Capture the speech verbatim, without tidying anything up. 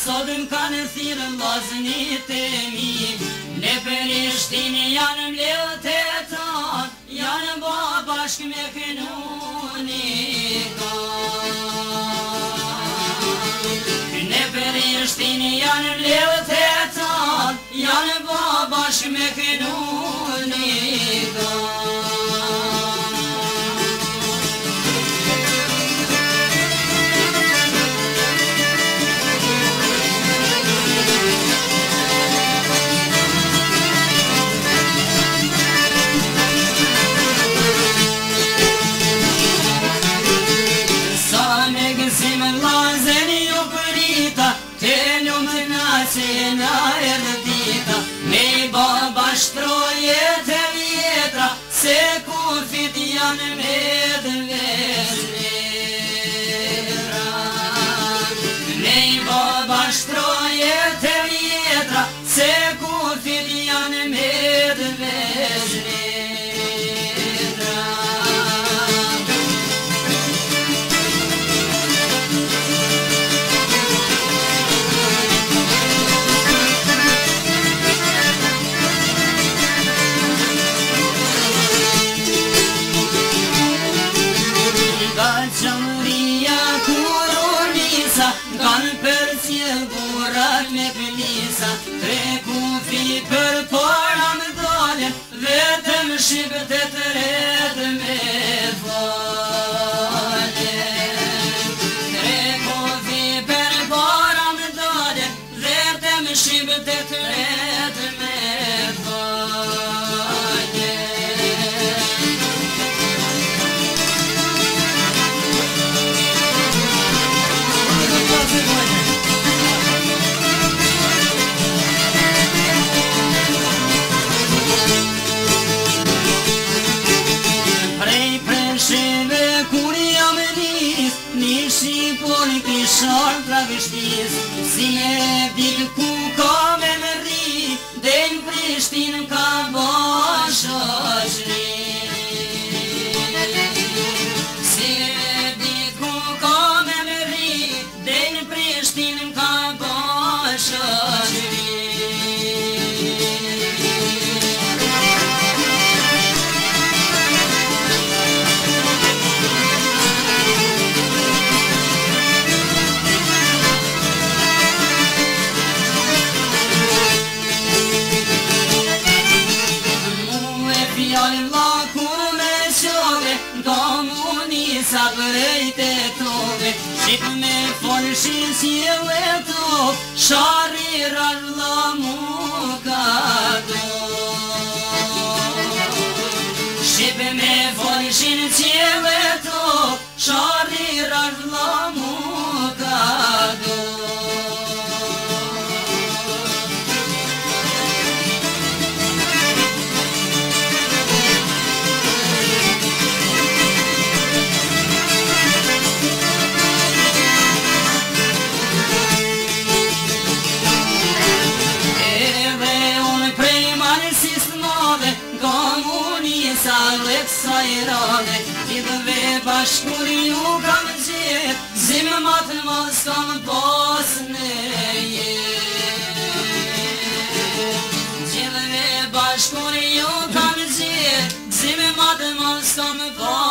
Sodën kanë thirë laznit e mi, ne Prishtinë janë mledhë të tanë, janë bo bashkë me kënunika. Ne Prishtinë janë mledhë të tanë, janë bo bashkë me kënunika. Na erdita, me baba shtrojet e vjetra, se kufit janë me dvezlera. Me baba shtrojet e vjetra, se kufit janë me dvezlera. Kanë për cilë burat me pëllisa, tre kufi për para më dalën, vetëm shqipët e të redë me falen. Tre kufi për para më dalën, vetëm shqipët e të redë me falen. Shqipon kishar traveshtis, si e dil ku ka me më rri, del Prishtinë ka ba shoqri. Si e dil ku ka me më rri, del Prishtinë ka ba shoqri. Sa përrejt e tove, shqip me folshin s'jel e tove, sharirar la mu ka do. Shqip me folshin s'jel e tove, sharirar la mu ka do. Sajrane, lidhve bashkur ju kam gjet, zimë matë mos kam pas në jet. Lidhve bashkur ju kam gjet, zimë matë mos kam pas